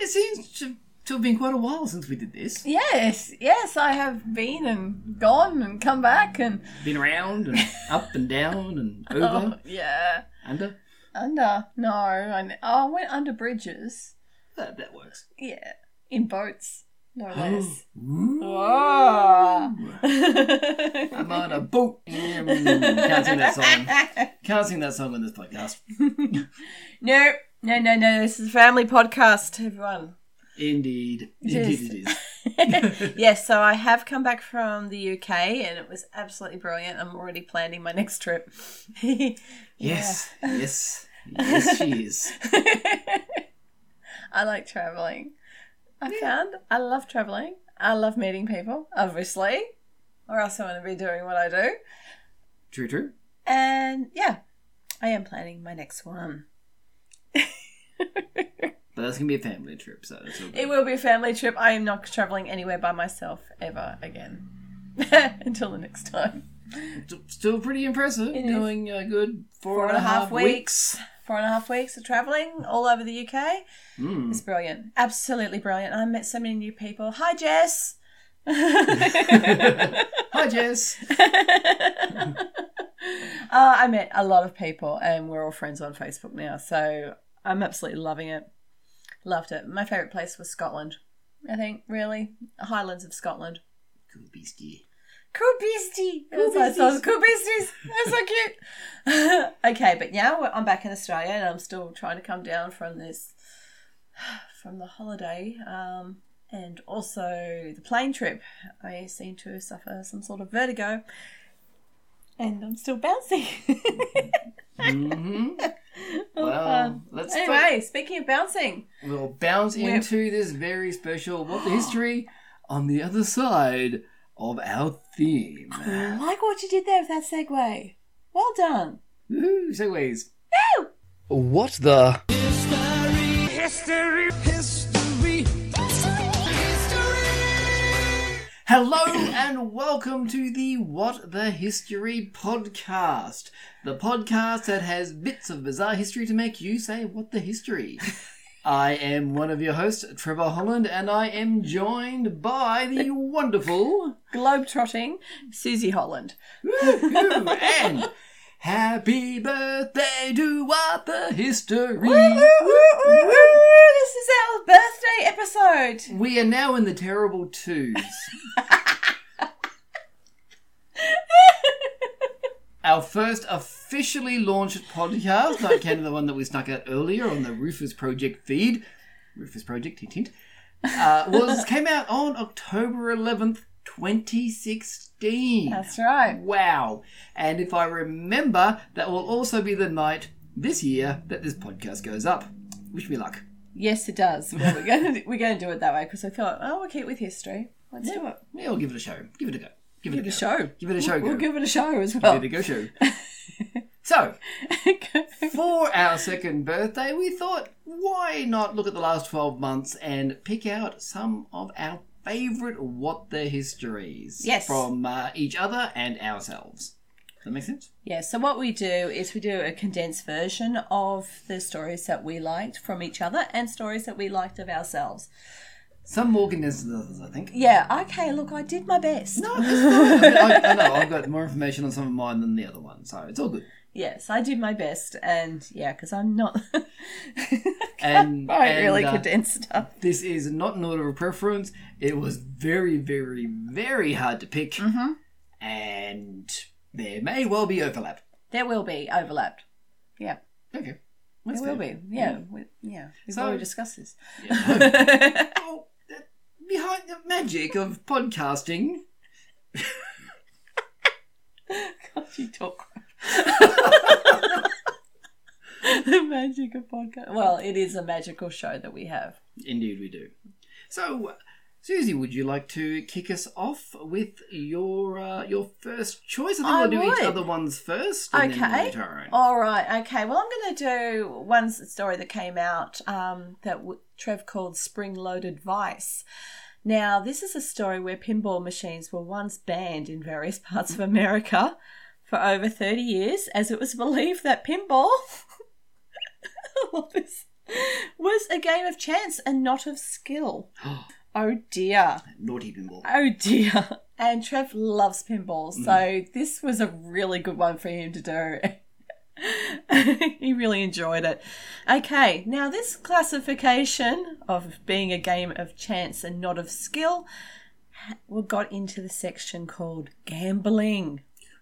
It seems to have been quite a while since we did this. Yes, I have been and gone and come back and... Been around and up and down and over. Oh, yeah. Under? No. I went under bridges. That works. Yeah. In boats, no less. Oh. I'm on a boat. Can't sing that song. Can't sing that song on this podcast. No. This is a family podcast, everyone. Indeed it is. Yes, so I have come back from the UK and it was absolutely brilliant. I'm already planning my next trip. Yes, she is. I like travelling. I love travelling. I love meeting people, obviously, or else I wouldn't be doing what I do. True. And yeah, I am planning my next one. But that's going to be a family trip, so that's all good. It will be a family trip. I am not travelling anywhere by myself ever again. Until the next time. Still pretty impressive. Doing a good 4.5 weeks. 4.5 weeks of travelling all over the UK. It's brilliant. Absolutely brilliant. I met so many new people. Hi, Jess. Hi, Jess. I met a lot of people and we're all friends on Facebook now. So I'm absolutely loving it. Loved it. My favourite place was Scotland, I think, really. The Highlands of Scotland. Cool beastie. Cool beasties. That's so cute. Okay, but now I'm back in Australia and I'm still trying to come down from the holiday. And also the plane trip. I seem to suffer some sort of vertigo. And I'm still bouncing. Mm-hmm. Well, speaking of bouncing. We'll bounce into this very special What the History on the other side of our theme. I like what you did there with that segue. Well done. Woohoo, segues. Woo! What the... History. Hello and welcome to the What the History podcast. The podcast that has bits of bizarre history to make you say, what the history? I am one of your hosts, Trevor Holland, and I am joined by the wonderful... globetrotting Susie Holland. Woo-hoo, and happy birthday to What the History. Woo, woo, woo, woo, woo. This is our birthday episode. We are now in the terrible twos. Our first officially launched podcast, not counting the one that we snuck out earlier on the Rufus Project feed. Rufus Project, hint, hint. Came out on October 11th, 2016. That's right. Wow. And if I remember, that will also be the night this year that this podcast goes up. Wish me luck. Yes, it does. Well, we're going to do it that way because I thought, we'll keep it with history. Let's do it. Yeah, we'll give it a show. Give it a go. Give it a show. Give it a show. We'll give it a show as well. Give it a go show. So, for our second birthday, we thought, why not look at the last 12 months and pick out some of our favourite What the Histories from each other and ourselves. Does that make sense? Yeah, so what we do is we do a condensed version of the stories that we liked from each other and stories that we liked of ourselves. Some more condensed than others, I think. Yeah, okay, look, I did my best. No, that's fine. I know, I've got more information on some of mine than the other one, so it's all good. Yes, I did my best, and yeah, because I'm not... and really condensed stuff. This is not an order of preference. It was very, very, very hard to pick, and there may well be overlap. There will be overlap. Yeah. Okay. There will be. Yeah. We've already discussed this. Yeah, behind the magic of podcasting. God, you talk. The magic of podcast. Well, it is a magical show that we have. Indeed, we do. So, Susie, would you like to kick us off with your first choice? I think we'll do each other ones first. And then we'll do our own. All right. Okay. Well, I'm going to do one story that came out that Trev called Spring-Loaded Vice. Now, this is a story where pinball machines were once banned in various parts of America for over 30 years, as it was believed that pinball... I love this. was a game of chance and not of skill. Oh dear. Naughty pinball. Oh dear. And Trev loves pinball, so this was a really good one for him to do. He really enjoyed it. Okay, now this classification of being a game of chance and not of skill, we got into the section called gambling.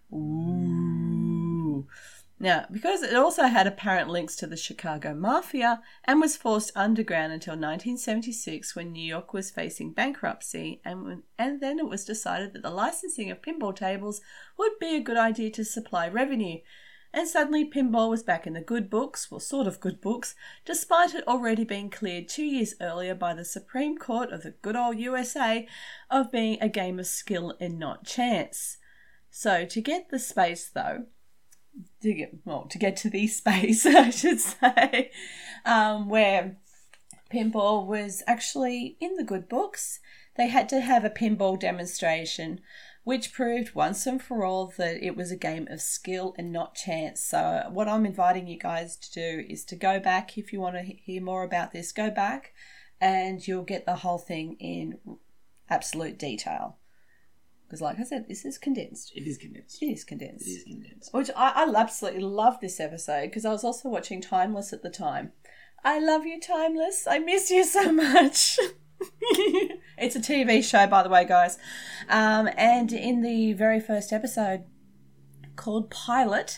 Ooh. Now, because it also had apparent links to the Chicago Mafia and was forced underground until 1976 when New York was facing bankruptcy, and then it was decided that the licensing of pinball tables would be a good idea to supply revenue. And suddenly pinball was back in the good books, well, sort of good books, despite it already being cleared 2 years earlier by the Supreme Court of the good old USA of being a game of skill and not chance. So to get the space, though, to get to the space, I should say, where pinball was actually in the good books, they had to have a pinball demonstration, which proved once and for all that it was a game of skill and not chance. So what I'm inviting you guys to do is to go back, if you want to hear more about this, go back and you'll get the whole thing in absolute detail. Because like I said, this is condensed. It is condensed. It is condensed. It is condensed. Which I absolutely love this episode because I was also watching Timeless at the time. I love you, Timeless. I miss you so much. It's a TV show, by the way, guys. And in the very first episode called Pilot,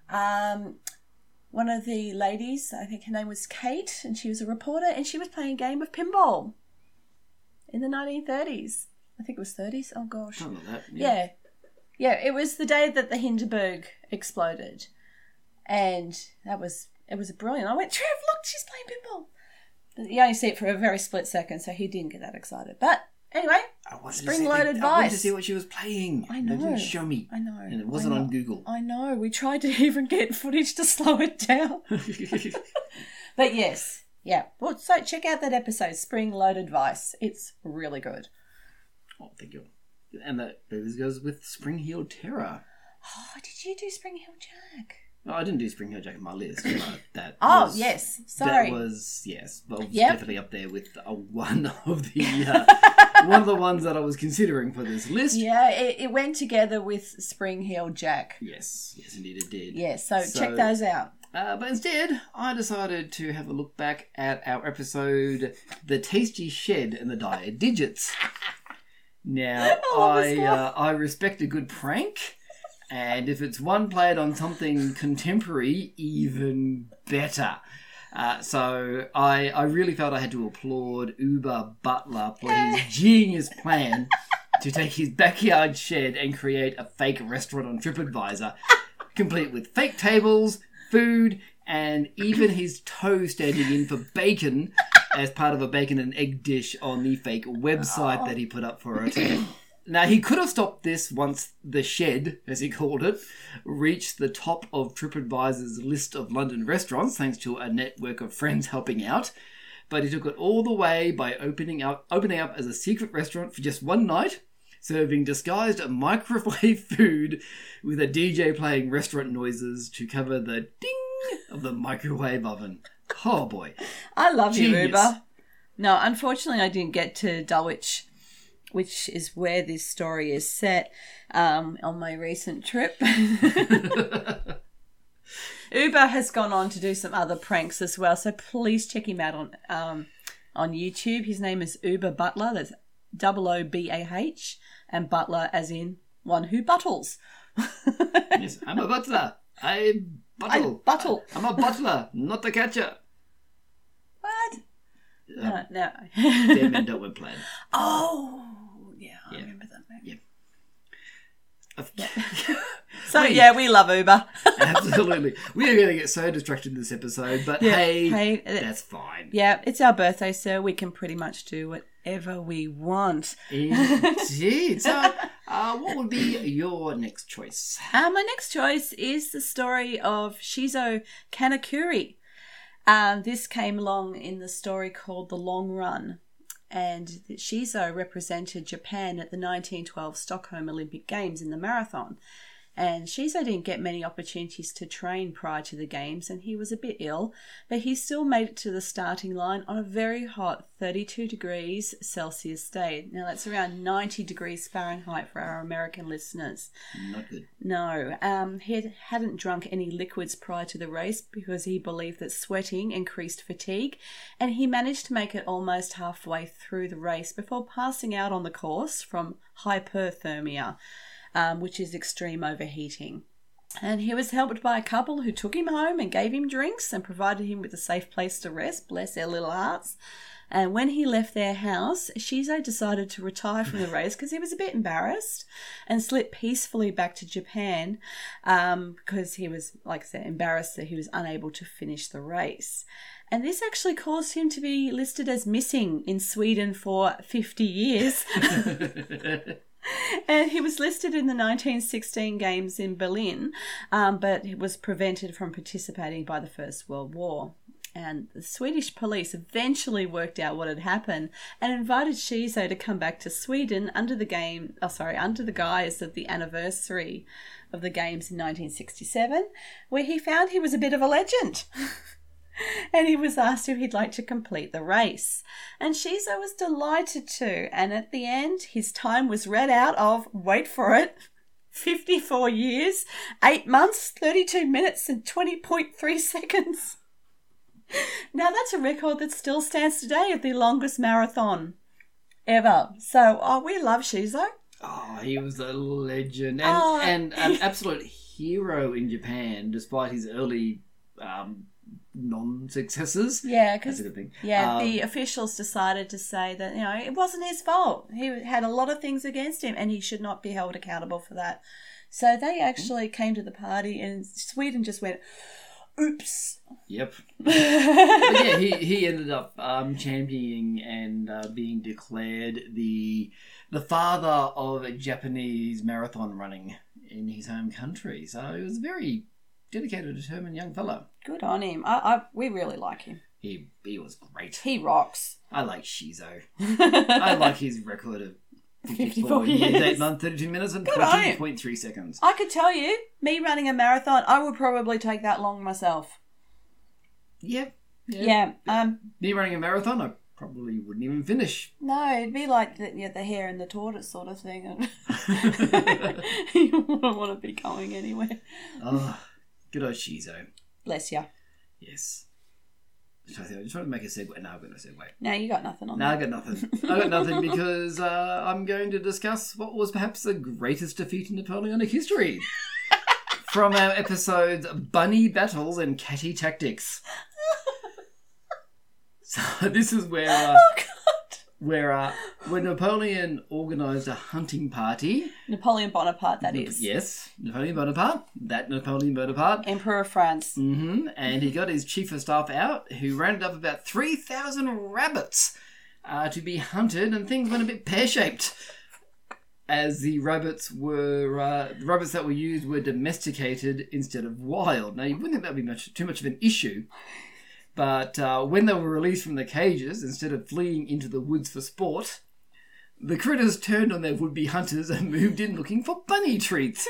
one of the ladies, I think her name was Kate, and she was a reporter, and she was playing a game of pinball in the 1930s. I think it was 30s. Oh, gosh. Something like that. Yeah. Yeah, it was the day that the Hindenburg exploded. And it was brilliant. I went, Trev, look, she's playing pinball. But you only see it for a very split second, so he didn't get that excited. But anyway, spring-loaded advice. I wanted to see what she was playing. I know. They didn't show me. I know. And it wasn't on Google. I know. We tried to even get footage to slow it down. But yes. Yeah. Well, so check out that episode, Spring-Loaded Advice. It's really good. Oh, thank you. And that goes with Spring Heel Terror. Oh, did you do Spring Heel Jack? No, I didn't do Spring Heel Jack on my list. But that yes. Sorry. That was, yes. But it was Yep. definitely up there with one of the one of the ones that I was considering for this list. Yeah, it went together with Spring Heel Jack. Yes. Yes, indeed it did. Yeah, so check those out. But instead, I decided to have a look back at our episode, The Tasty Shed and the Dire Digits. Now, I respect a good prank, and if it's one played on something contemporary, even better. So I really felt I had to applaud Uber Butler for his genius plan to take his backyard shed and create a fake restaurant on TripAdvisor, complete with fake tables, food, and even his toe standing in for bacon as part of a bacon and egg dish on the fake website that he put up for it. Now, he could have stopped this once the shed, as he called it, reached the top of TripAdvisor's list of London restaurants, thanks to a network of friends helping out. But he took it all the way by opening up as a secret restaurant for just one night, serving disguised microwave food with a DJ playing restaurant noises to cover the ding of the microwave oven. Oh boy. I love Genius. you, Uber. No, unfortunately I didn't get to Dulwich, which is where this story is set, on my recent trip. Uber has gone on to do some other pranks as well, so please check him out on YouTube. His name is Uber Butler. That's OOBAH, and Butler as in one who buttles. Yes, I'm a butler. I buttle. I'm a butler, not a catcher. What? No. Dead Men Don't Wear Plaid. Oh, yeah, I remember that movie. Yeah. So, we love Uber. Absolutely. We are going to get so distracted in this episode, but hey, that's fine. Yeah, it's our birthday, so we can pretty much do whatever we want. Indeed. So, what would be your next choice? My next choice is the story of Shizo Kanekuri. This came along in the story called The Long Run. And Shizo represented Japan at the 1912 Stockholm Olympic Games in the marathon. And Shizo didn't get many opportunities to train prior to the games, and he was a bit ill, but he still made it to the starting line on a very hot 32 degrees Celsius day. Now, that's around 90 degrees Fahrenheit for our American listeners. Not good. No. He hadn't drunk any liquids prior to the race because he believed that sweating increased fatigue, and he managed to make it almost halfway through the race before passing out on the course from hyperthermia, which is extreme overheating. And he was helped by a couple who took him home and gave him drinks and provided him with a safe place to rest, bless their little hearts. And when he left their house, Shizo decided to retire from the race because he was a bit embarrassed and slipped peacefully back to Japan because he was, like I said, embarrassed that he was unable to finish the race. And this actually caused him to be listed as missing in Sweden for 50 years. And he was listed in the 1916 games in Berlin, but was prevented from participating by the First World War. And the Swedish police eventually worked out what had happened and invited Shizo to come back to Sweden under the guise of the anniversary of the games in 1967, where he found he was a bit of a legend. And he was asked if he'd like to complete the race. And Shizo was delighted to. And at the end, his time was read out of, wait for it, 54 years, 8 months, 32 minutes and 20.3 seconds. Now, that's a record that still stands today of the longest marathon ever. So, we love Shizo. Oh, he was a legend. And an absolute hero in Japan, despite his early non-successes. Yeah, that's a good thing. Yeah, the officials decided to say that, it wasn't his fault. He had a lot of things against him and he should not be held accountable for that. So they actually came to the party and Sweden just went, oops. Yep. But yeah, he ended up championing and being declared the father of Japanese marathon running in his home country. So he was a very dedicated, determined young fellow. Good on him. We really like him. He was great. He rocks. I like Shizo. I like his record of 54 years, 8 months, 32 minutes and 20.3 seconds. I could tell you, me running a marathon, I would probably take that long myself. Yep. Yeah. Me running a marathon, I probably wouldn't even finish. No, it'd be like the hare and the tortoise sort of thing. You wouldn't want to be going anywhere. Oh, good old Shizo. Bless you. Yes. I just want to make a segue. No, I've got no segue. No, you got nothing on that. No, I got nothing. I got nothing because I'm going to discuss what was perhaps the greatest defeat in Napoleonic history. From our episodes Bunny Battles and Catty Tactics. So this is where... Where Napoleon organised a hunting party. Napoleon Bonaparte, that is. Yes, Napoleon Bonaparte. Napoleon Bonaparte. Emperor of France. Mm-hmm. And he got his chief of staff out, who rounded up about 3,000 rabbits to be hunted, and things went a bit pear-shaped. As the rabbits that were used were domesticated instead of wild. Now, you wouldn't think that would be too much of an issue. But when they were released from the cages, instead of fleeing into the woods for sport, the critters turned on their would-be hunters and moved in looking for bunny treats.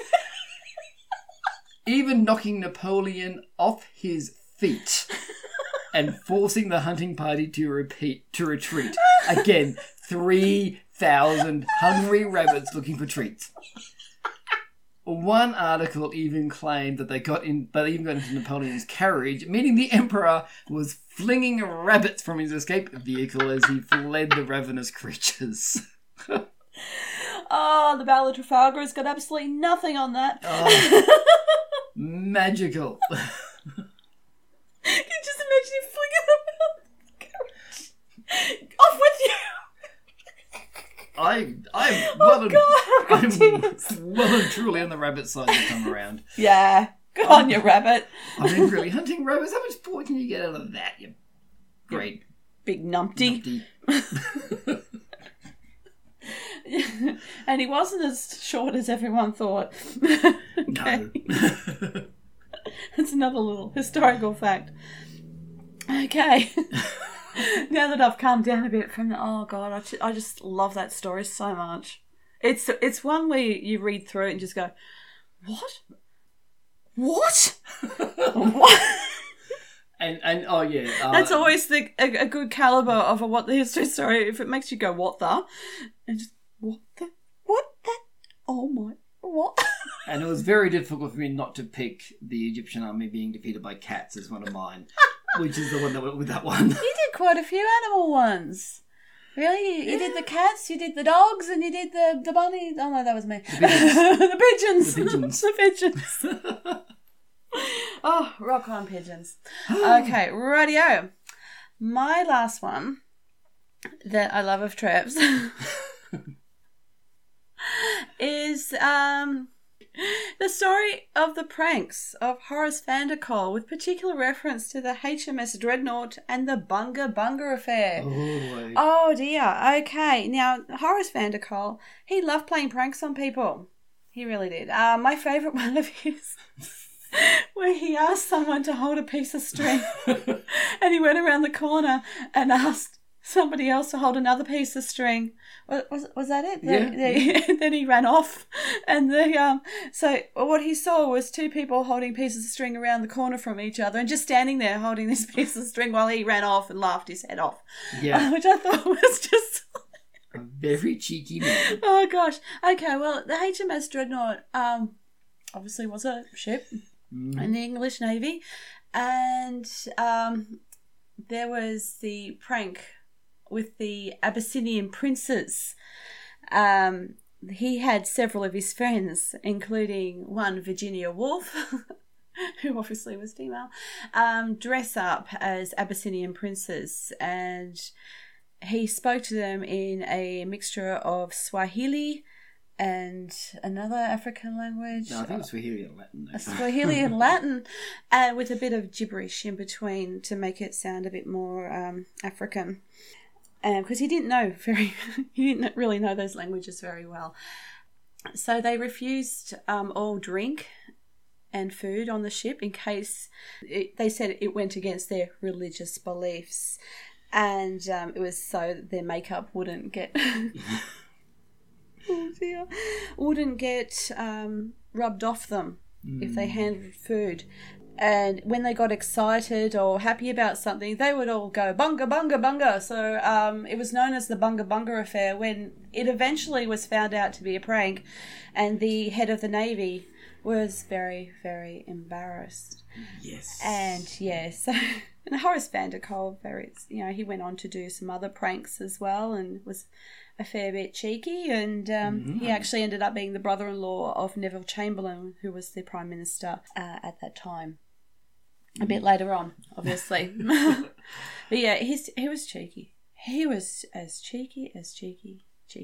Even knocking Napoleon off his feet and forcing the hunting party to retreat. Again, 3,000 hungry rabbits looking for treats. One article even claimed that they even got into Napoleon's carriage, meaning the emperor was flinging rabbits from his escape vehicle as he fled the ravenous creatures. Oh, the Battle of Trafalgar has got absolutely nothing on that. Oh, magical. You just imagine him flinging them out the carriage. Off with you! I'm well and truly on the rabbit side this time around. Yeah, good on you, rabbit. I mean, really, hunting rabbits, how much sport can you get out of that, you great big numpty. And he wasn't as short as everyone thought. No. That's another little historical fact. Okay. Now that I've calmed down a bit from oh God, I just love that story so much. It's one where you read through it and just go, What? What? What? And oh yeah, that's always a good caliber of a what the history story. If it makes you go what the, and just what the oh my what. And it was very difficult for me not to pick the Egyptian army being defeated by cats as one of mine, which is the one that went with that one. You did quite a few animal ones. Really? You did the cats, you did the dogs, and you did the bunny. Oh no, that was me. The pigeons. The pigeons. The pigeons. Oh, rock on pigeons. Okay, rightio. My last one that I love of Trev's is the story of the pranks of Horace van der Kolk, with particular reference to the HMS Dreadnought and the Bunga Bunga affair. Oh dear. Okay, now Horace van der Kolk, he loved playing pranks on people. He really did. My favourite one of his, where he asked someone to hold a piece of string and he went around the corner and asked somebody else to hold another piece of string. Was that it? Yeah. Then he ran off, and so what he saw was two people holding pieces of string around the corner from each other and just standing there holding this piece of string while he ran off and laughed his head off. Yeah. Which I thought was just a very cheeky man. Oh gosh. Okay, well, the HMS Dreadnought obviously was a ship in the English Navy, and there was the prank with the Abyssinian princes. He had several of his friends, including one Virginia Woolf, who obviously was female, dress up as Abyssinian princes, and he spoke to them in a mixture of Swahili and another African language. No, I think it was Swahili and Latin. Swahili and Latin, and with a bit of gibberish in between to make it sound a bit more African. Because he didn't really know those languages very well. So they refused all drink and food on the ship in case they said it went against their religious beliefs, and it was so that their makeup wouldn't get rubbed off them if they handled food. And when they got excited or happy about something, they would all go bunga bunga bunga. So it was known as the Bunga Bunga affair, when it eventually was found out to be a prank, and the head of the Navy was very, very embarrassed. Yes. And yes, and Horace van der Kolk, he went on to do some other pranks as well, and was a fair bit cheeky, and he actually ended up being the brother-in-law of Neville Chamberlain, who was the Prime Minister at that time. A bit later on, obviously. But yeah, he was cheeky. He was as cheeky as cheeky.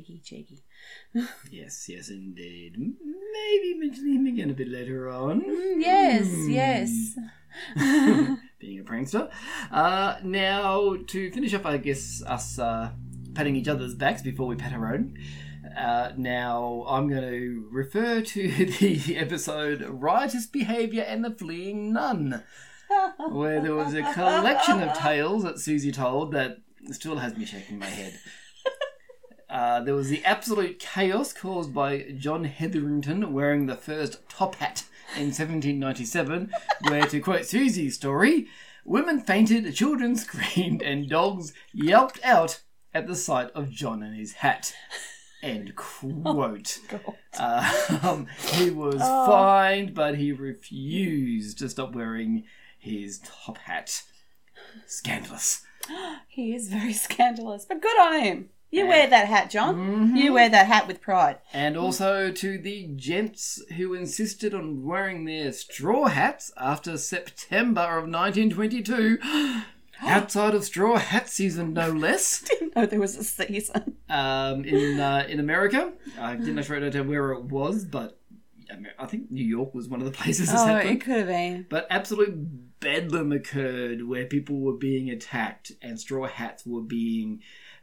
Yes, indeed. Maybe mention him again a bit later on. Yes. Being a prankster. Now, to finish off, I guess, us patting each other's backs before we pat our own. Now, I'm going to refer to the episode Riotous Behaviour and the Fleeing Nun, where there was a collection of tales that Susie told that still has me shaking my head. There was the absolute chaos caused by John Hetherington wearing the first top hat in 1797, where, to quote Susie's story, women fainted, children screamed, and dogs yelped out at the sight of John and his hat. End quote. He was fined, but he refused to stop wearing his top hat. Scandalous. He is very scandalous, but good on him. You wear that hat, John. Mm-hmm. You wear that hat with pride. And also to the gents who insisted on wearing their straw hats after September of 1922. Outside of straw hat season, no less. Didn't know there was a season. In America, I didn't know where it was, but I think New York was one of the places this happened. It could have been. But absolute bedlam occurred where people were being attacked and straw hats were being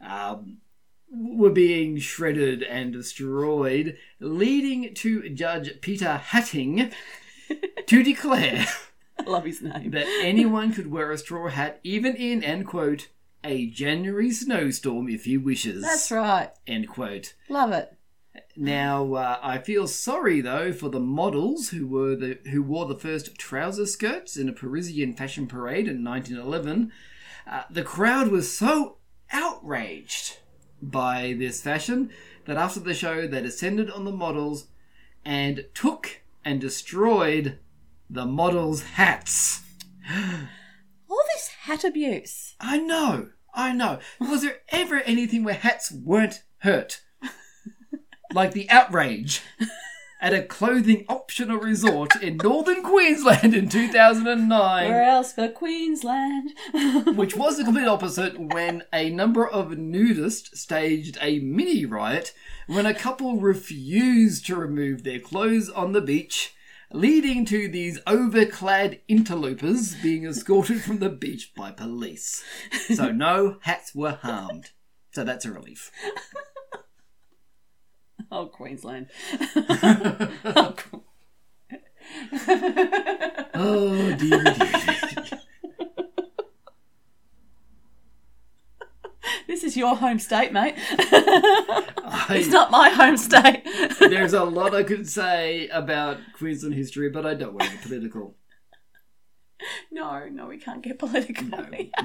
shredded and destroyed, leading to Judge Peter Hatting to declare, I love his name, that anyone could wear a straw hat even in, end quote, a January snowstorm if he wishes. That's right. End quote. Love it. Now, I feel sorry though for the models who wore the first trouser skirts in a Parisian fashion parade in 1911. The crowd was so outraged by this fashion that after the show they descended on the models and took and destroyed the models' hats. All this hat abuse. I know. Was there ever anything where hats weren't hurt? Like the outrage at a clothing optional resort in northern Queensland in 2009. Where else but Queensland? Which was the complete opposite when a number of nudists staged a mini riot when a couple refused to remove their clothes on the beach, leading to these overclad interlopers being escorted from the beach by police. So no hats were harmed. So that's a relief. Oh, Queensland. Oh, dear. This is your home state, mate. It's not my home state. There's a lot I could say about Queensland history, but I don't want to get political. No, we can't get political. No.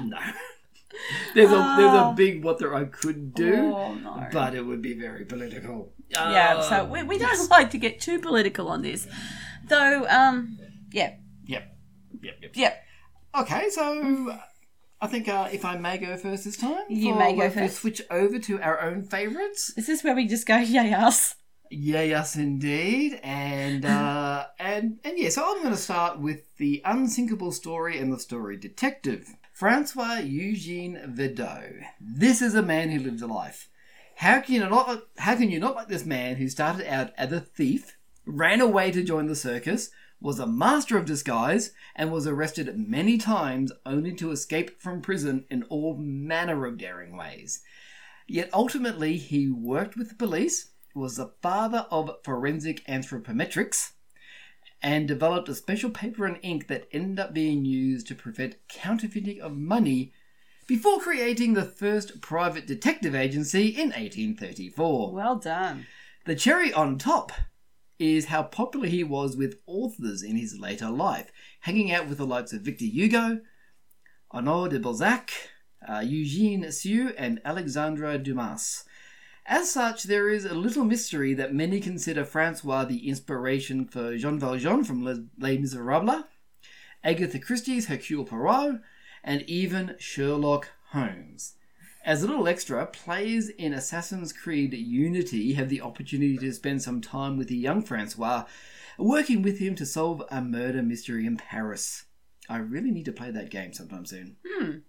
There's a big what there I could do, but it would be very political. Yeah, so we don't like to get too political on this. Though, yeah. Yep. Okay, so I think if I may go first this time. You may go first. We'll switch over to our own favourites. Is this where we just go, yay us? Yay us indeed. And yeah, so I'm going to start with The Unsinkable Story and the Story Detective. Francois Eugene Verdeaux. This is a man who lives a life. How can you not like this man who started out as a thief, ran away to join the circus, was a master of disguise, and was arrested many times only to escape from prison in all manner of daring ways. Yet ultimately he worked with the police, was the father of forensic anthropometrics, and developed a special paper and ink that ended up being used to prevent counterfeiting of money before creating the first private detective agency in 1834. Well done. The cherry on top is how popular he was with authors in his later life, hanging out with the likes of Victor Hugo, Honoré de Balzac, Eugène Sue, and Alexandre Dumas. As such, there is a little mystery that many consider Francois the inspiration for Jean Valjean from Les Miserables, Agatha Christie's Hercule Poirot, and even Sherlock Holmes. As a little extra, players in Assassin's Creed Unity have the opportunity to spend some time with the young Francois, working with him to solve a murder mystery in Paris. I really need to play that game sometime soon.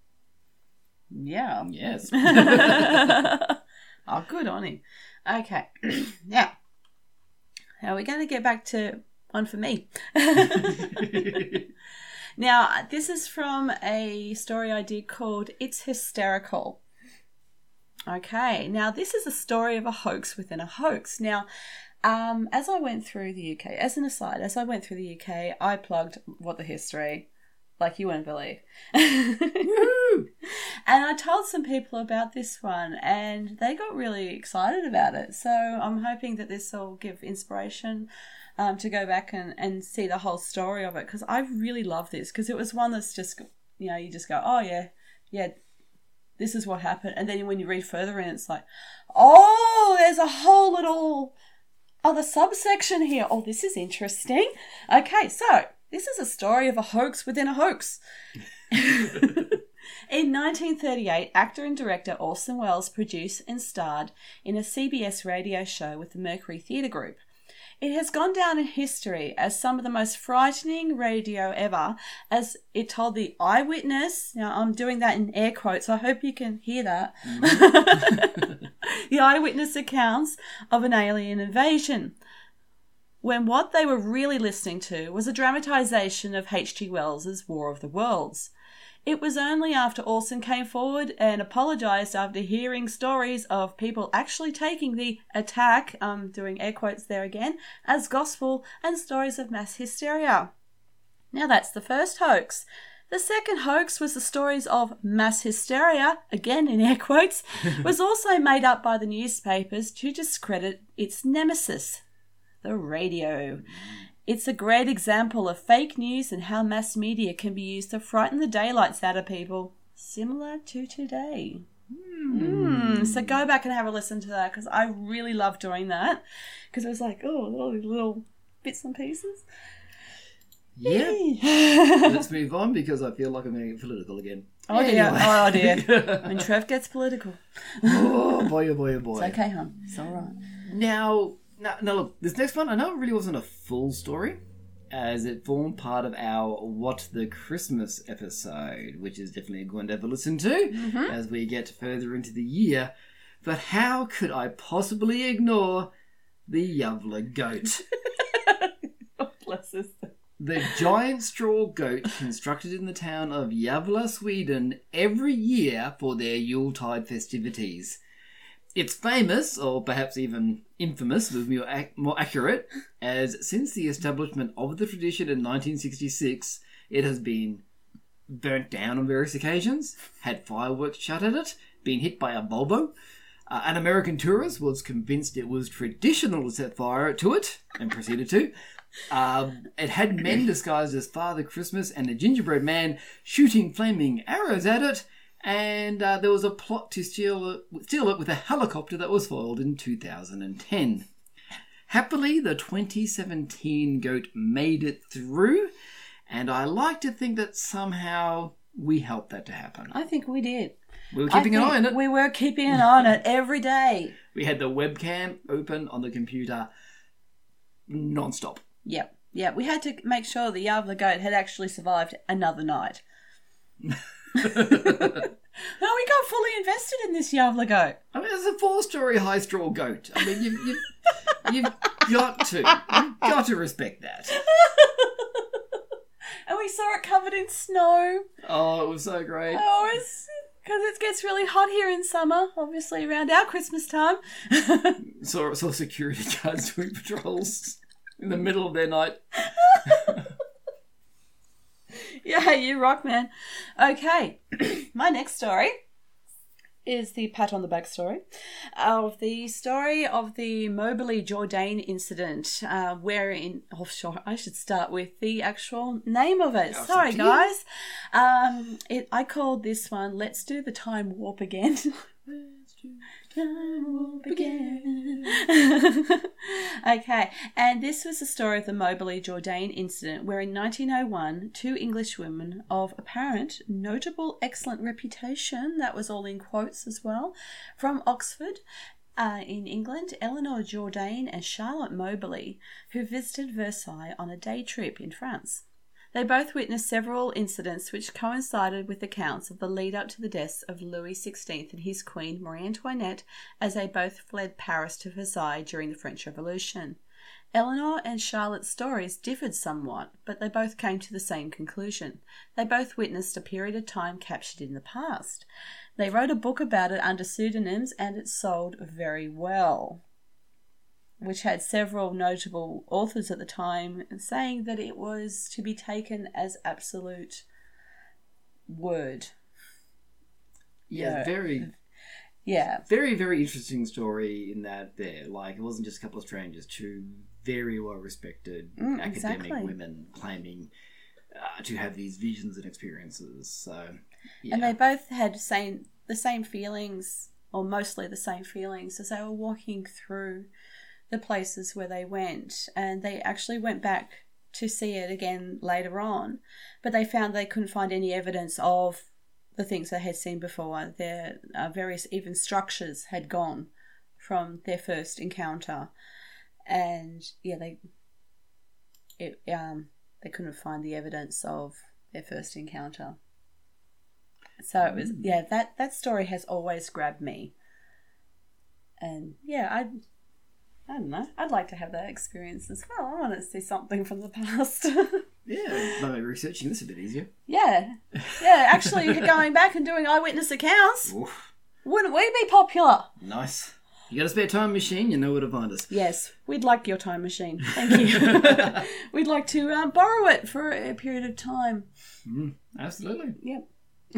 Yeah. Yes. Oh, good on him. Okay. Now we're going to get back to one for me. Now, this is from a story I did called It's Hysterical. Okay. Now, this is a story of a hoax within a hoax. Now, as I went through the UK, as an aside, I plugged What the History, like you wouldn't believe. And I told some people about this one and they got really excited about it. So I'm hoping that this will give inspiration to go back and see the whole story of it, because I really love this, because it was one that's just, you just go, oh yeah, this is what happened. And then when you read further in, it's like, oh, there's a whole little other subsection here. Oh, this is interesting. Okay, so this is a story of a hoax within a hoax. In 1938, actor and director Orson Welles produced and starred in a CBS radio show with the Mercury Theatre Group. It has gone down in history as some of the most frightening radio ever, as it told the eyewitness, now I'm doing that in air quotes, I hope you can hear that, the eyewitness accounts of an alien invasion, when what they were really listening to was a dramatisation of H.G. Wells's War of the Worlds. It was only after Orson came forward and apologised after hearing stories of people actually taking the attack, doing air quotes there again, as gospel and stories of mass hysteria. Now that's the first hoax. The second hoax was the stories of mass hysteria, again in air quotes, was also made up by the newspapers to discredit its nemesis, the radio. It's a great example of fake news and how mass media can be used to frighten the daylights out of people, similar to today. So go back and have a listen to that, because I really love doing that, because it was like, oh, all these little bits and pieces. Yeah. Let's move on, because I feel like I'm going to get political again. Oh dear. Anyway. Oh dear. When Trev gets political. Oh boy, oh boy, oh boy. It's okay, hon. It's all right. Now, look, this next one, I know it really wasn't a full story, as it formed part of our What the Christmas episode, which is definitely a good one to have a listen to as we get further into the year. But how could I possibly ignore the Yavla goat? God bless us. The giant straw goat constructed in the town of Gävle, Sweden, every year for their Yuletide festivities. It's famous, or perhaps even infamous, was more accurate, as since the establishment of the tradition in 1966, it has been burnt down on various occasions, had fireworks shot at it, been hit by a Volvo. An American tourist was convinced it was traditional to set fire to it, and proceeded to. It had men disguised as Father Christmas and a gingerbread man shooting flaming arrows at it, and there was a plot to steal it with a helicopter that was foiled in 2010. Happily, the 2017 goat made it through, and I like to think that somehow we helped that to happen. I think we did. We were keeping an eye on it. We were keeping an eye on it every day. We had the webcam open on the computer non-stop. Yep. Yeah, we had to make sure the Yavla goat had actually survived another night. No, we got fully invested in this Yavla goat. I mean, it's a 4-story high straw goat. I mean, you've got to respect that. And we saw it covered in snow. Oh, it was so great. Oh, it's because it gets really hot here in summer, obviously around our Christmas time. Saw security guards doing patrols in the middle of their night. Yeah, you rock, man. Okay, my next story is the pat on the back story of the Moberly Jourdain incident, wherein offshore. I should start with the actual name of it. Sorry, guys. I called this one "Let's Do the Time Warp Again." Okay, and this was the story of the Moberly Jourdain incident, where in 1901, 2 English women of apparent, notable, excellent reputation, that was all in quotes as well, from Oxford, in England, Eleanor Jourdain and Charlotte Moberly, who visited Versailles on a day trip in France. They both witnessed several incidents which coincided with accounts of the lead-up to the deaths of Louis XVI and his queen, Marie Antoinette, as they both fled Paris to Versailles during the French Revolution. Eleanor and Charlotte's stories differed somewhat, but they both came to the same conclusion. They both witnessed a period of time captured in the past. They wrote a book about it under pseudonyms, and it sold very well, which had several notable authors at the time saying that it was to be taken as absolute word. Yeah, very, very interesting story in that it wasn't just a couple of strangers, 2 very well-respected academic women claiming to have these visions and experiences. So, yeah. And they both had the same feelings, or mostly the same feelings, as they were walking through the places where they went, and they actually went back to see it again later on, but they found they couldn't find any evidence of the things they had seen before. Their various even structures had gone from their first encounter, and they couldn't find the evidence of their first encounter. So it was that story has always grabbed me, and I don't know. I'd like to have that experience as well. I want to see something from the past. Yeah, maybe researching this a bit easier. Yeah. Actually, going back and doing eyewitness accounts. Oof. Wouldn't we be popular? Nice. You got a spare time machine, you know where to find us. Yes, we'd like your time machine. Thank you. We'd like to borrow it for a period of time. Absolutely. Yep.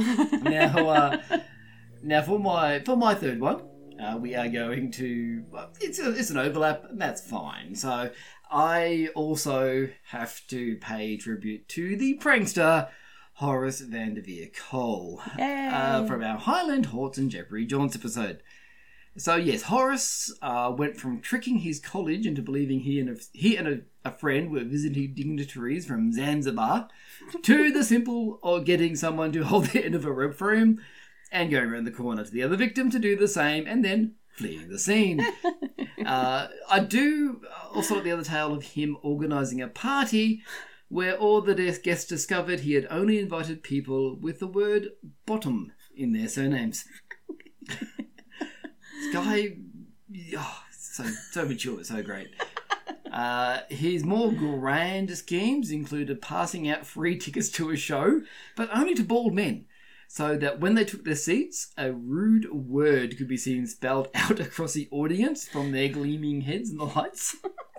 Now for my third one, we are going to. It's an overlap, and that's fine. So I also have to pay tribute to the prankster Horace van der Veer Cole from our Highland Horts and Jeffrey Johns episode. So yes, Horace went from tricking his college into believing he and a friend were visiting dignitaries from Zanzibar, to the simple of getting someone to hold the end of a rope for him and going around the corner to the other victim to do the same and then fleeing the scene. I do also like the other tale of him organising a party where all the guests discovered he had only invited people with the word bottom in their surnames. This guy, so mature, so great. His more grand schemes included passing out free tickets to a show, but only to bald men, so that when they took their seats, a rude word could be seen spelled out across the audience from their gleaming heads in the lights.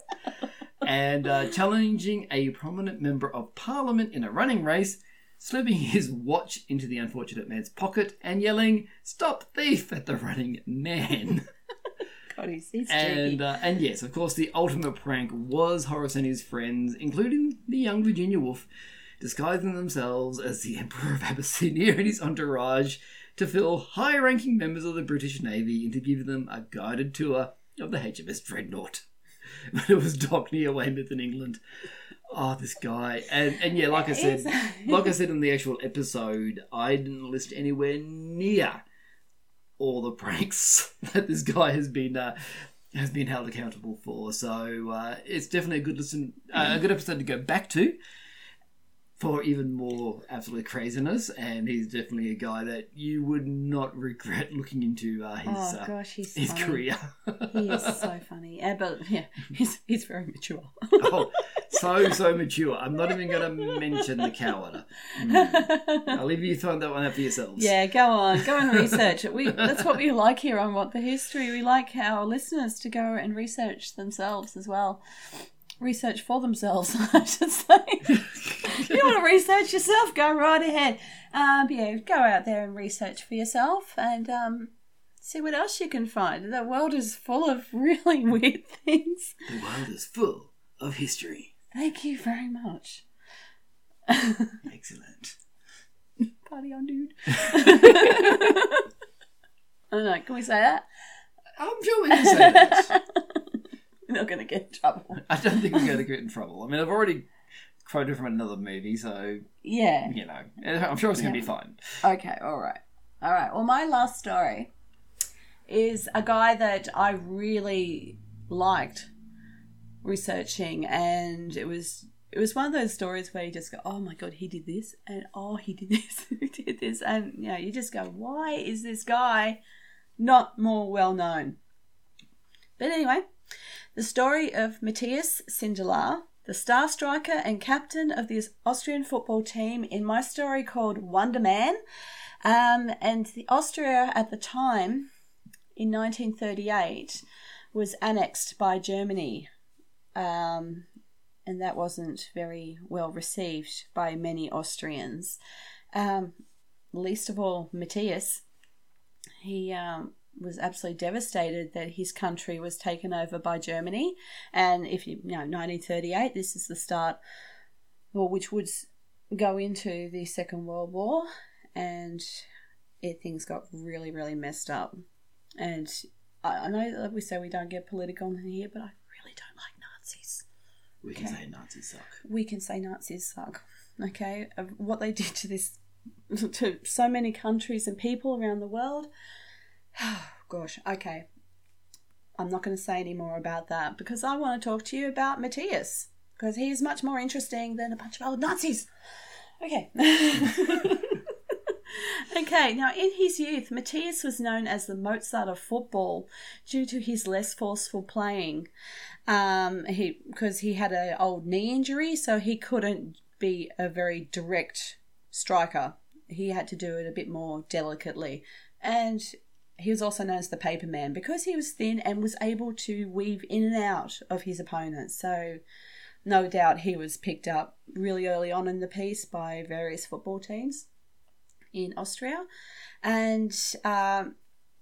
And challenging a prominent member of Parliament in a running race, slipping his watch into the unfortunate man's pocket and yelling, "Stop thief!" at the running man. God, he's cheeky. And yes, of course, the ultimate prank was Horace and his friends, including the young Virginia Woolf, disguising themselves as the Emperor of Abyssinia and his entourage to fill high-ranking members of the British Navy and to give them a guided tour of the HMS Dreadnought. But it was docked near Weymouth in England. Oh, this guy. And yeah, like I said in the actual episode, I didn't list anywhere near all the pranks that this guy has been held accountable for. So it's definitely a good episode to go back to for even more absolute craziness. And he's definitely a guy that you would not regret looking into his career. He is so funny. But yeah, he's very mature. Oh, so mature. I'm not even going to mention the coward. I'll leave you throwing that one out for yourselves. Yeah, go on research. That's what we like here on What the History. We like our listeners to go and research themselves as well. Research for themselves, I should say. If you want to research yourself, go right ahead. Yeah, go out there and research for yourself and see what else you can find. The world is full of really weird things. The world is full of history. Thank you very much. Excellent. Party on, dude. I don't know, can we say that? I'm sure we can say that. We're not going to get in trouble. I don't think we're going to get in trouble. I mean, I've already quoted from another movie, so... Yeah. You know, I'm sure it's going to be fine. Okay, all right. Well, my last story is a guy that I really liked researching, and it was one of those stories where you just go, oh my God, he did this, and oh, he did this, he did this, and you know, you just go, why is this guy not more well known? But anyway, the story of Matthias Sindelar, the star striker and captain of the Austrian football team in my story called Wonder Man. And the Austria at the time, in 1938, was annexed by Germany. And that wasn't very well received by many Austrians. Least of all Matthias. He was absolutely devastated that his country was taken over by Germany. And 1938, this is the start, which would go into the Second World War, and things got really, really messed up. And I know that we say we don't get political in here, but I really don't like Nazis. We can say Nazis suck. We can say Nazis suck. Okay, of what they did to so many countries and people around the world. Gosh, okay. I'm not going to say any more about that because I want to talk to you about Matthias because he is much more interesting than a bunch of old Nazis. Okay. Okay, now in his youth, Matthias was known as the Mozart of football due to his less forceful playing. Because he had an old knee injury, so he couldn't be a very direct striker. He had to do it a bit more delicately. And he was also known as the paper man because he was thin and was able to weave in and out of his opponents. So no doubt he was picked up really early on in the piece by various football teams in Austria. And so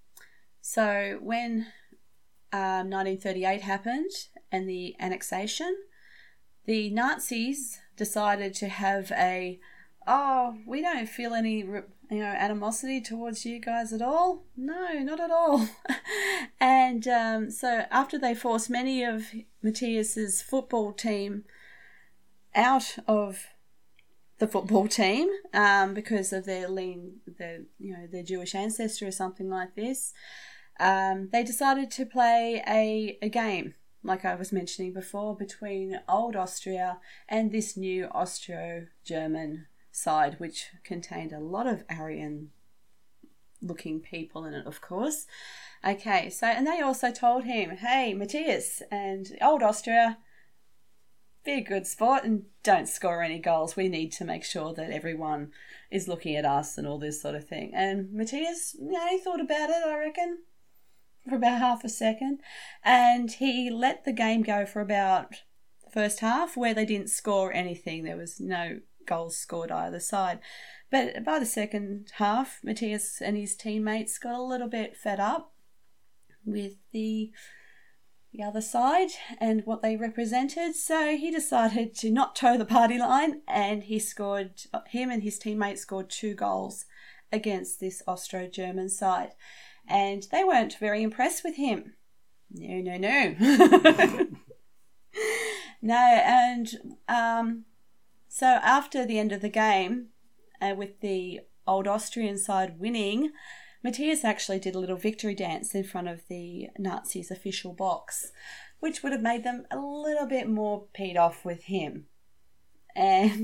when 1938 happened and the annexation, the Nazis decided to have we don't feel any animosity towards you guys at all. No, not at all. And so after they forced many of Matthias's football team out of the football team because of their Jewish ancestry or something like this, they decided to play a game, like I was mentioning before, between old Austria and this new Austro-German side, which contained a lot of Aryan-looking people in it, of course. Okay, so, and they also told him, hey, Matthias and old Austria, be a good sport and don't score any goals. We need to make sure that everyone is looking at us and all this sort of thing. And Matthias, he thought about it, I reckon, for about half a second. And he let the game go for about the first half where they didn't score anything. There was no goals scored either side. But by the second half, Matthias and his teammates got a little bit fed up with the other side and what they represented, so he decided to not toe the party line, and him and his teammates scored 2 goals against this Austro-German side, and they weren't very impressed with him. No. No, and so after the end of the game, with the old Austrian side winning, Matthias actually did a little victory dance in front of the Nazis' official box, which would have made them a little bit more peed off with him. And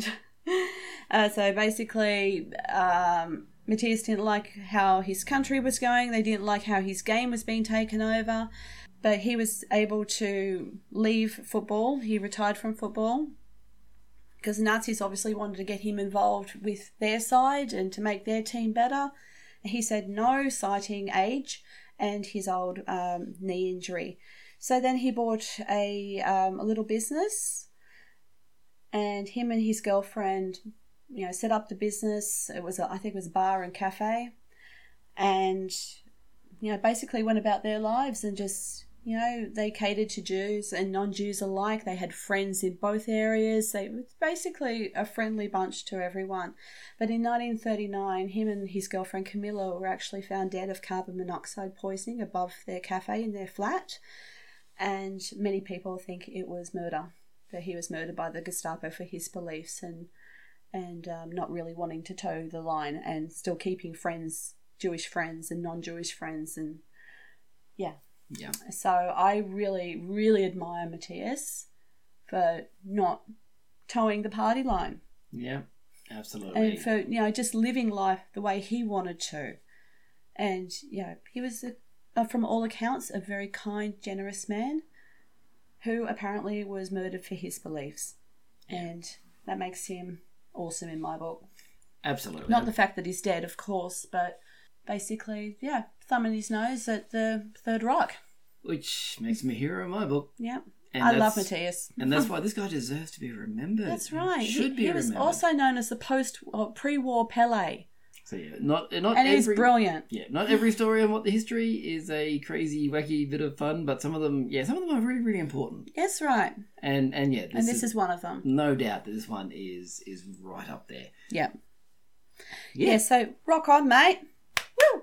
so basically, Matthias didn't like how his country was going. They didn't like how his game was being taken over. But he was able to leave football. He retired from football because the Nazis obviously wanted to get him involved with their side and to make their team better. He said no, citing age and his old knee injury. So then he bought a little business, and him and his girlfriend, set up the business. It was, I think it was a bar and cafe, and, basically went about their lives and just, they catered to Jews and non-Jews alike. They had friends in both areas. They were basically a friendly bunch to everyone. But in 1939, him and his girlfriend Camilla were actually found dead of carbon monoxide poisoning above their cafe in their flat. And many people think it was murder, that he was murdered by the Gestapo for his beliefs and not really wanting to toe the line and still keeping friends, Jewish friends and non-Jewish friends. And yeah. So I really, really admire Matthias for not towing the party line. Yeah, absolutely. And for, just living life the way he wanted to. And, he was, from all accounts, a very kind, generous man who apparently was murdered for his beliefs. Yeah. And that makes him awesome in my book. Absolutely. Not the fact that he's dead, of course, but basically, thumb in his nose at the Third Reich. Which makes him a hero in my book. Yeah. I love Matthias. And that's why this guy deserves to be remembered. That's right. He was remembered. Also known as the pre-war Pele. So not and he's brilliant. Yeah, not every story on What the History is a crazy, wacky bit of fun, but some of them are really, really important. That's right. And this is one of them. No doubt that this one is right up there. Yeah. Yeah, so rock on, mate. Woo!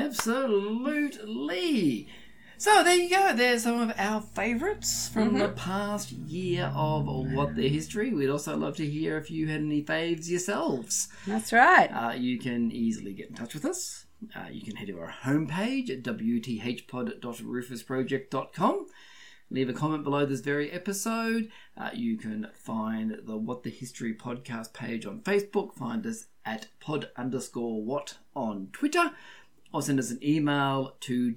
Absolutely. So there you go. There's some of our favourites from the past year of What the History. We'd also love to hear if you had any faves yourselves. That's right. You can easily get in touch with us. You can head to our homepage at wthpod.rufusproject.com. Leave a comment below this very episode. You can find the What the History podcast page on Facebook. Find us at pod_what on Twitter. Or send us an email to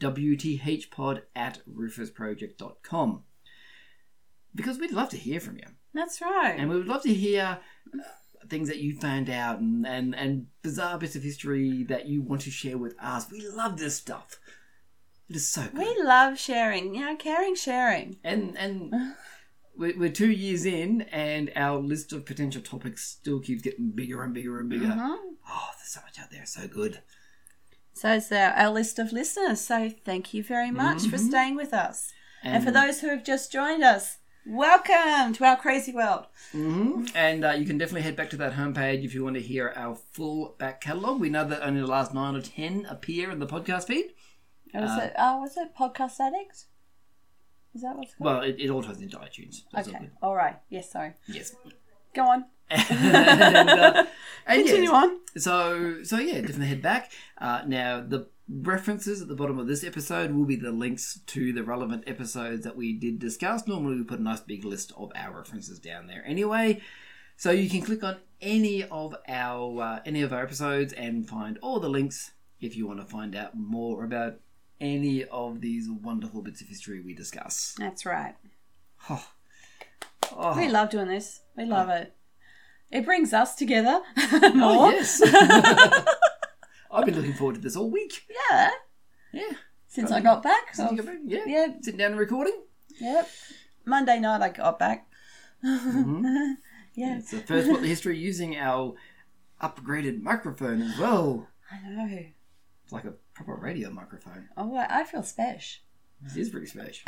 wthpod@rufusproject.com. Because we'd love to hear from you. That's right. And we would love to hear things that you found out and bizarre bits of history that you want to share with us. We love this stuff. It is so good. We love sharing. Caring, sharing. And we're 2 years in, and our list of potential topics still keeps getting bigger and bigger and bigger. Oh, there's so much out there. So good. So it's our list of listeners. So thank you very much for staying with us. And for those who have just joined us, welcome to our crazy world. And you can definitely head back to that homepage if you want to hear our full back catalogue. We know that only the last 9 or 10 appear in the podcast feed. Was it Podcast Addict? Is that what's called? Well, it all ties into iTunes. That's okay. all good. All right. Yes, sorry. Yes. Go on. and Continue on. So yeah, definitely head back. Now, the references at the bottom of this episode will be the links to the relevant episodes that we did discuss. Normally, we put a nice big list of our references down there anyway. So you can click on any of our episodes and find all the links if you want to find out more about any of these wonderful bits of history we discuss. That's right. Oh. We love doing this. We love it. It brings us together Oh, more. yes. I've been looking forward to this all week. Yeah. Yeah. Since I got back. Yeah. Sitting down and recording. Yep. Monday night I got back. Yeah. It's the first What the History using our upgraded microphone as well. I know. It's like a proper radio microphone. Oh, I feel special. This is pretty special.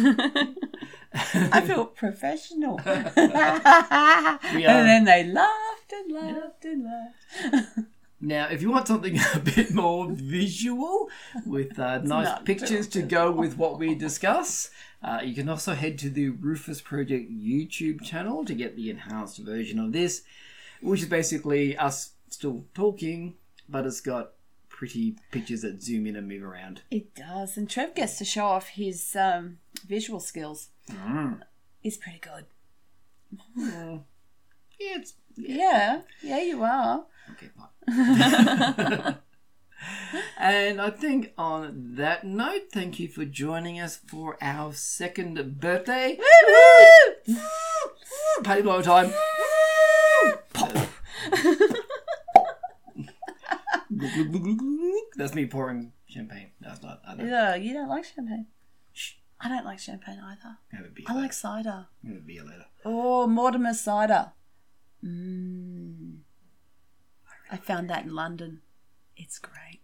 I feel professional. And We are. then they laughed and laughed and laughed. Now, if you want something a bit more visual with nice pictures to go with what we discuss, you can also head to the Rufus Project YouTube channel to get the enhanced version of this, which is basically us still talking, but it's got pretty pictures that zoom in and move around. It does. And Trev gets to show off his visual skills. He's pretty good. Yeah, you are. Okay, fine. And I think on that note, thank you for joining us for our second birthday. Woo-hoo! Party blow time. Pop. That's me pouring champagne. No, it's not. Yeah, you don't like champagne. Shh. I don't like champagne either. Have a beer I later. like cider. Have a beer later. Oh, Mortimer cider. I found that in London. It's great.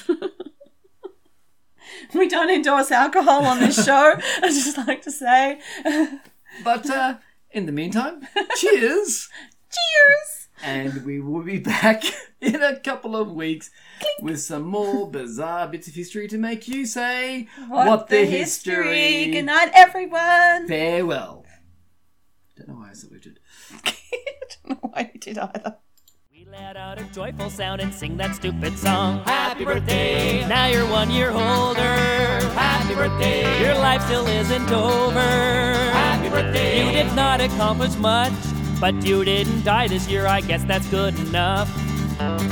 We don't endorse alcohol on this show, I just like to say. But in the meantime, cheers. Cheers. And we will be back in a couple of weeks with some more bizarre bits of history to make you say, What the history? Good night, everyone. Farewell. Don't know why I saluted. I don't know why you did either. We let out a joyful sound and sing that stupid song. Happy birthday! Now you're 1 year older. Happy birthday! Your life still isn't over. Happy birthday! You did not accomplish much, but you didn't die this year. I guess that's good enough.